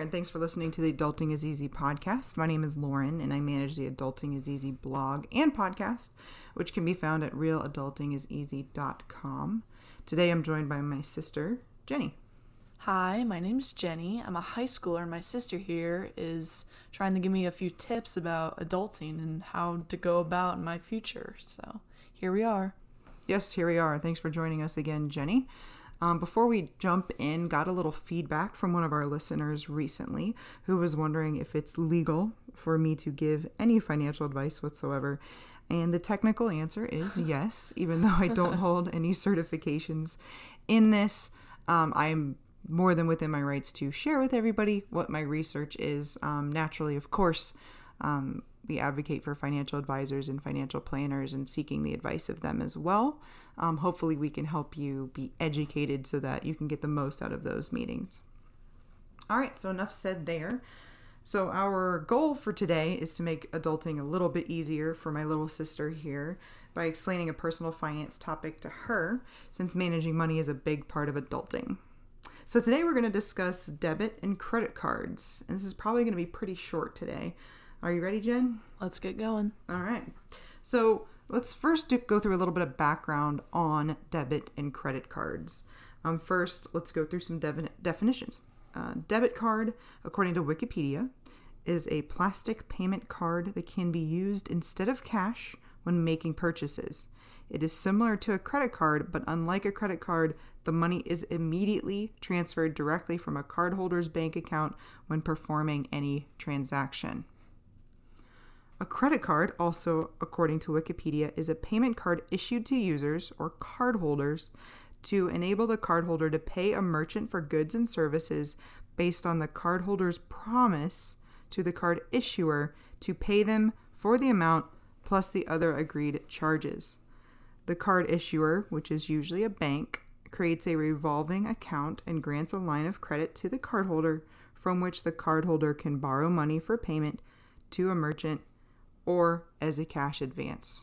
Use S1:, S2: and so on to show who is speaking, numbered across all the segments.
S1: and thanks for listening to the Adulting is Easy podcast. My name is Lauren, and I manage the Adulting is Easy blog and podcast, which can be found at realadultingiseasy.com. Today I'm joined by my sister, Jenny.
S2: Hi, my name's Jenny. I'm a high schooler, and my sister here is trying to give me a few tips about adulting and how to go about in my future. So here we are.
S1: Yes, here we are. Thanks for joining us again, Jenny. Before we jump in, got a little feedback from one of our listeners recently who was wondering if it's legal for me to give any financial advice whatsoever. And the technical answer is yes, even though I don't hold any certifications in this. I am more than within my rights to share with everybody what my research is. Naturally, of course, we advocate for financial advisors and financial planners and seeking the advice of them as well. Hopefully we can help you be educated so that you can get the most out of those meetings. All right, so enough said there. So our goal for today is to make adulting a little bit easier for my little sister here by explaining a personal finance topic to her, since managing money is a big part of adulting. So today we're going to discuss debit and credit cards, and this is probably going to be pretty short today. Are you ready, Jen?
S2: Let's get going.
S1: All right. So let's first go through a little bit of background on debit and credit cards. First, let's go through some definitions. Debit card, according to Wikipedia, is a plastic payment card that can be used instead of cash when making purchases. It is similar to a credit card, but unlike a credit card, the money is immediately transferred directly from a cardholder's bank account when performing any transaction. A credit card, also according to Wikipedia, is a payment card issued to users or cardholders to enable the cardholder to pay a merchant for goods and services based on the cardholder's promise to the card issuer to pay them for the amount plus the other agreed charges. The card issuer, which is usually a bank, creates a revolving account and grants a line of credit to the cardholder from which the cardholder can borrow money for payment to a merchant or as a cash advance.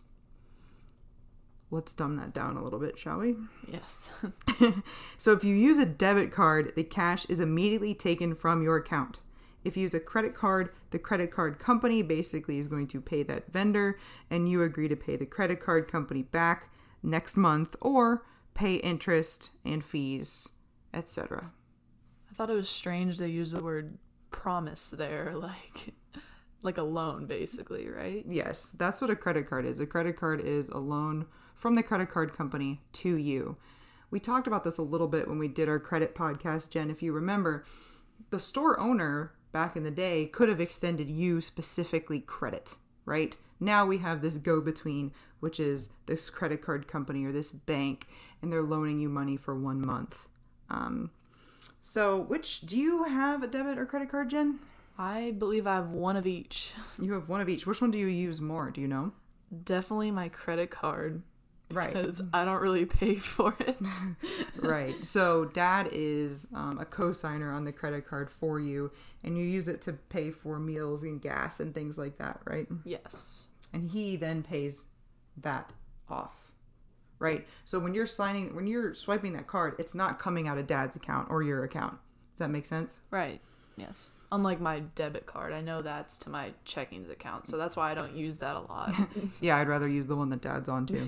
S1: Let's dumb that down a little bit, shall we?
S2: Yes.
S1: So if you use a debit card, the cash is immediately taken from your account. If you use a credit card, the credit card company basically is going to pay that vendor, and you agree to pay the credit card company back next month or pay interest and fees, etc.
S2: I thought it was strange they used the word promise there, like a loan, basically, right?
S1: Yes, that's what a credit card is. A credit card is a loan from the credit card company to you. We talked about this a little bit when we did our credit podcast, Jen. If you remember, the store owner back in the day could have extended you specifically credit, right? Now we have this go-between, which is this credit card company or this bank, and they're loaning you money for 1 month. Do you have a debit or credit card, Jen?
S2: I believe I have one of each.
S1: You have one of each. Which one do you use more? Do you know?
S2: Definitely my credit card.
S1: Right.
S2: Because I don't really pay for it.
S1: Right. So dad is a co-signer on the credit card for you, and you use it to pay for meals and gas and things like that, right?
S2: Yes.
S1: And he then pays that off, right? So when you're swiping that card, it's not coming out of dad's account or your account. Does that make sense?
S2: Right. Yes. Unlike my debit card, I know that's to my checkings account, so that's why I don't use that a lot.
S1: Yeah, I'd rather use the one that dad's on too.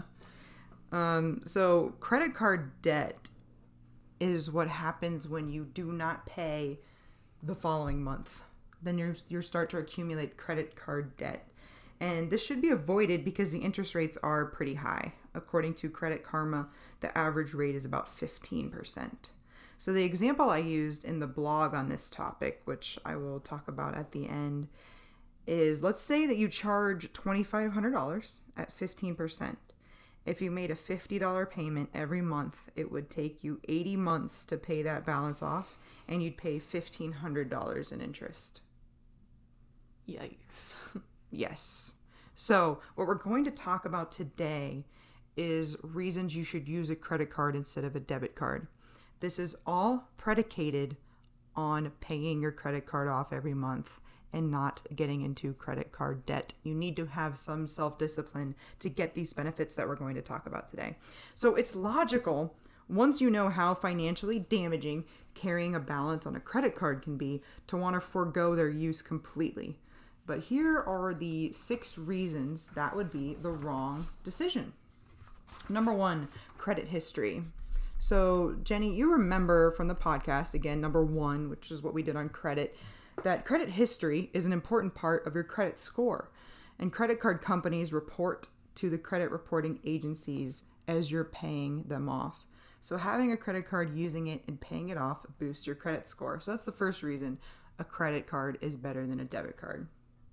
S1: So credit card debt is what happens when you do not pay the following month. Then you start to accumulate credit card debt. And this should be avoided because the interest rates are pretty high. According to Credit Karma, the average rate is about 15%. So the example I used in the blog on this topic, which I will talk about at the end, is let's say that you charge $2,500 at 15%. If you made a $50 payment every month, it would take you 80 months to pay that balance off, and you'd pay $1,500 in interest.
S2: Yikes.
S1: Yes. So what we're going to talk about today is reasons you should use a credit card instead of a debit card. This is all predicated on paying your credit card off every month and not getting into credit card debt. You need to have some self-discipline to get these benefits that we're going to talk about today. So it's logical once you know how financially damaging carrying a balance on a credit card can be, to want to forego their use completely. But here are the 6 reasons that would be the wrong decision. Number 1, credit history. So, Jenny, you remember from the podcast, again, number 1, which is what we did on credit, that credit history is an important part of your credit score. And credit card companies report to the credit reporting agencies as you're paying them off. So having a credit card, using it, and paying it off boosts your credit score. So that's the first reason a credit card is better than a debit card.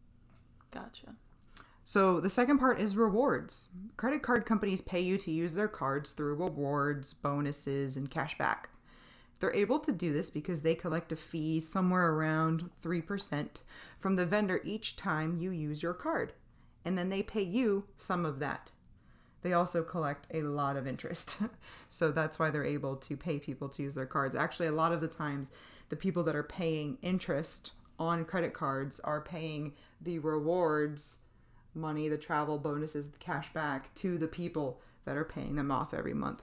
S2: Gotcha.
S1: So the second part is rewards. Credit card companies pay you to use their cards through rewards, bonuses, and cash back. They're able to do this because they collect a fee somewhere around 3% from the vendor each time you use your card. And then they pay you some of that. They also collect a lot of interest. So that's why they're able to pay people to use their cards. Actually, a lot of the times, the people that are paying interest on credit cards are paying the rewards money, the travel bonuses, the cash back to the people that are paying them off every month.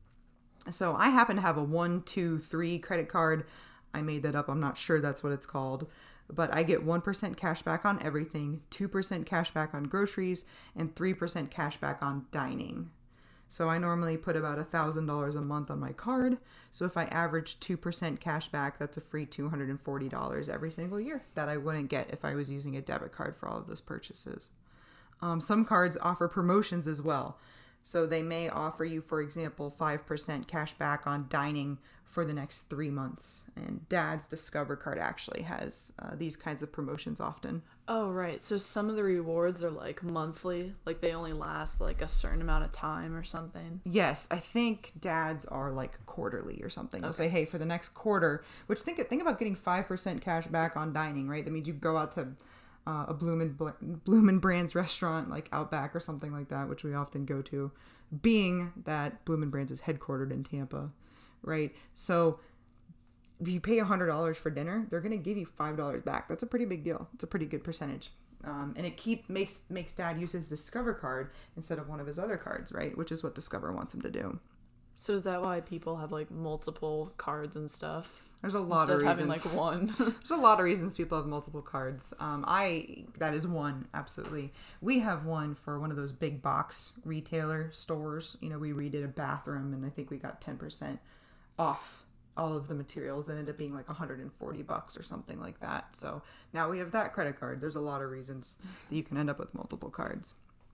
S1: So I happen to have a 1, 2, 3 credit card. I made that up. I'm not sure that's what it's called. But I get 1% cash back on everything, 2% cash back on groceries, and 3% cash back on dining. So I normally put about $1,000 a month on my card. So if I average 2% cash back, that's a free $240 every single year that I wouldn't get if I was using a debit card for all of those purchases. Some cards offer promotions as well. So they may offer you, for example, 5% cash back on dining for the next 3 months. And Dad's Discover card actually has these kinds of promotions often.
S2: Oh, right. So some of the rewards are like monthly, like they only last like a certain amount of time or something.
S1: Yes, I think Dad's are like quarterly or something. They'll say, hey, for the next quarter, which think about getting 5% cash back on dining, right? That means you go out to a Bloomin' Brands restaurant like Outback or something like that, which we often go to, being that Bloomin' Brands is headquartered in Tampa, right? So if you pay $100 for dinner, they're going to give you $5 back. That's a pretty big deal. It's a pretty good percentage. And it makes Dad use his Discover card instead of one of his other cards, right? Which is what Discover wants him to do.
S2: So is that why people have like multiple cards and stuff?
S1: There's a lot of reasons.
S2: Instead of having like one.
S1: There's a lot of reasons people have multiple cards. That is one, absolutely. We have one for one of those big box retailer stores. You know, we redid a bathroom and I think we got 10% off all of the materials. It ended up being like $140 or something like that. So now we have that credit card. There's a lot of reasons that you can end up with multiple cards.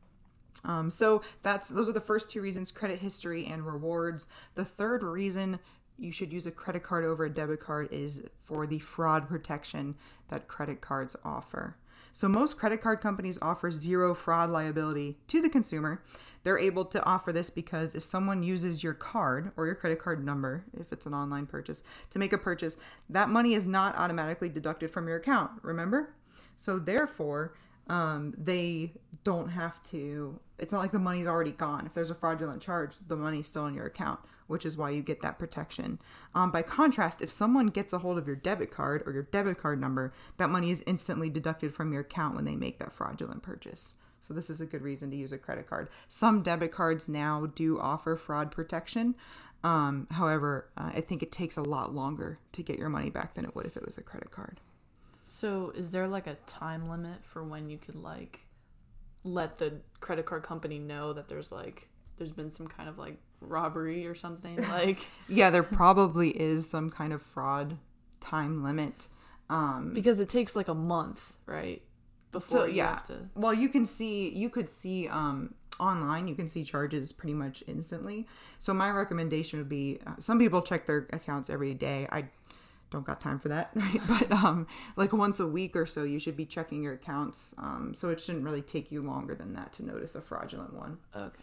S1: So those are the first 2 reasons, credit history and rewards. The third reason you should use a credit card over a debit card is for the fraud protection that credit cards offer. So most credit card companies offer 0 fraud liability to the consumer. They're able to offer this because if someone uses your card or your credit card number, if it's an online purchase, to make a purchase, that money is not automatically deducted from your account, remember? So therefore, they don't have to, it's not like the money's already gone. If there's a fraudulent charge, the money's still in your account, which is why you get that protection. By contrast, if someone gets a hold of your debit card or your debit card number, that money is instantly deducted from your account when they make that fraudulent purchase. So this is a good reason to use a credit card. Some debit cards now do offer fraud protection. However, I think it takes a lot longer to get your money back than it would if it was a credit card.
S2: So is there like a time limit for when you could like let the credit card company know that there's been some kind of like robbery or something? Like
S1: yeah, there probably is some kind of fraud time limit.
S2: Because it takes like a month, right? Before you have to.
S1: Well, you could see online, you can see charges pretty much instantly. So my recommendation would be, some people check their accounts every day. I don't got time for that, right? But like once a week or so, you should be checking your accounts. So it shouldn't really take you longer than that to notice a fraudulent one.
S2: Okay.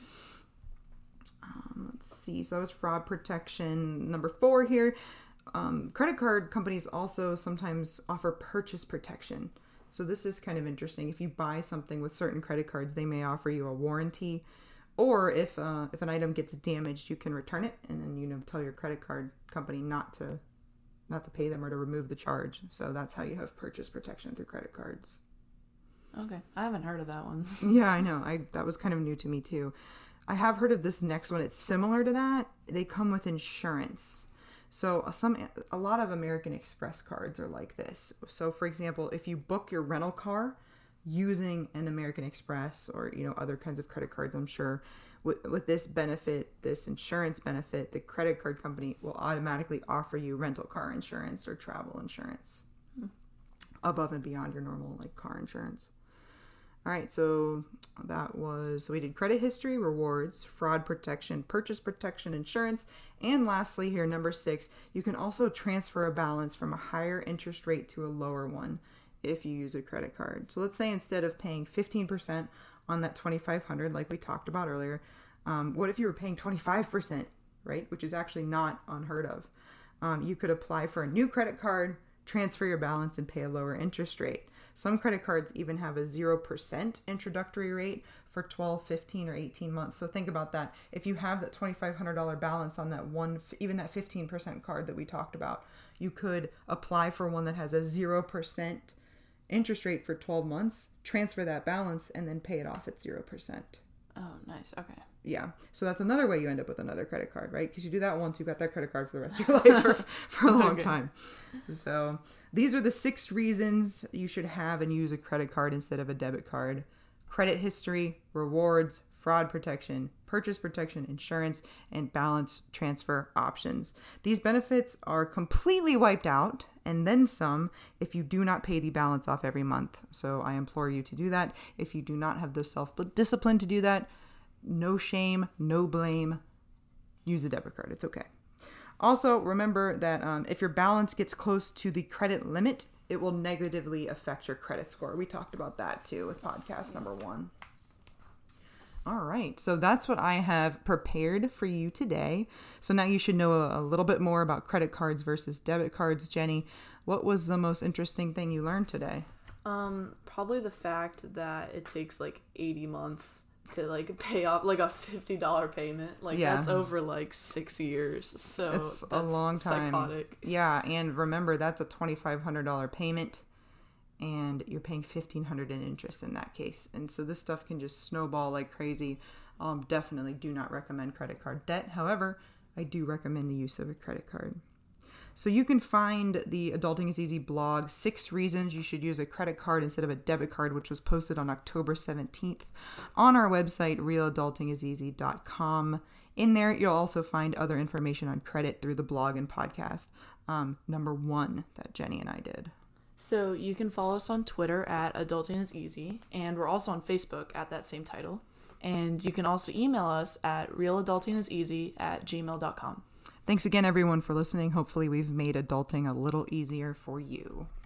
S1: Let's see. So that was fraud protection. Number 4 here. Credit card companies also sometimes offer purchase protection. So this is kind of interesting. If you buy something with certain credit cards, they may offer you a warranty, or if an item gets damaged, you can return it and then tell your credit card company not to pay them or to remove the charge. So that's how you have purchase protection through credit cards.
S2: Okay, I haven't heard of that one.
S1: Yeah, I know. That was kind of new to me too. I have heard of this next one. It's similar to that. They come with insurance. So a lot of American Express cards are like this. So for example, if you book your rental car using an American Express or, other kinds of credit cards, I'm sure with this benefit, this insurance benefit, the credit card company will automatically offer you rental car insurance or travel insurance above and beyond your normal like car insurance. All right, so we did credit history, rewards, fraud protection, purchase protection, insurance, and lastly here, number 6, you can also transfer a balance from a higher interest rate to a lower one if you use a credit card. So let's say instead of paying 15% on that $2,500 like we talked about earlier, what if you were paying 25%, right? Which is actually not unheard of. You could apply for a new credit card, transfer your balance, and pay a lower interest rate. Some credit cards even have a 0% introductory rate for 12, 15, or 18 months. So think about that. If you have that $2,500 balance on that one, even that 15% card that we talked about, you could apply for one that has a 0% interest rate for 12 months, transfer that balance, and then pay it off at 0%.
S2: Oh, nice. Okay.
S1: Yeah. So that's another way you end up with another credit card, right? Because you do that once, you've got that credit card for the rest of your life for a long time. So these are the 6 reasons you should have and use a credit card instead of a debit card. Credit history, rewards, fraud protection, purchase protection, insurance, and balance transfer options. These benefits are completely wiped out and then some if you do not pay the balance off every month. So I implore you to do that. If you do not have the self-discipline to do that, no shame, no blame. Use a debit card. It's okay. Also, remember that if your balance gets close to the credit limit, it will negatively affect your credit score. We talked about that too with podcast number 1. All right, so that's what I have prepared for you today. So now you should know a little bit more about credit cards versus debit cards. Jenny, what was the most interesting thing you learned today?
S2: Probably the fact that it takes like 80 months to like pay off like a $50 payment. Like that's over like 6 years. So
S1: it's
S2: that's
S1: a long time.
S2: Psychotic.
S1: Yeah, and remember that's a $2,500 payment, and you're paying $1,500 in interest in that case. And so this stuff can just snowball like crazy. Definitely do not recommend credit card debt. However, I do recommend the use of a credit card. So you can find the Adulting is Easy blog, 6 reasons you should use a credit card instead of a debit card, which was posted on October 17th on our website, realadultingiseasy.com. In there, you'll also find other information on credit through the blog and podcast. Number 1 that Jenny and I did.
S2: So you can follow us on Twitter at Adulting is Easy, and we're also on Facebook at that same title. And you can also email us at realadultingiseasy@gmail.com.
S1: Thanks again, everyone, for listening. Hopefully we've made adulting a little easier for you.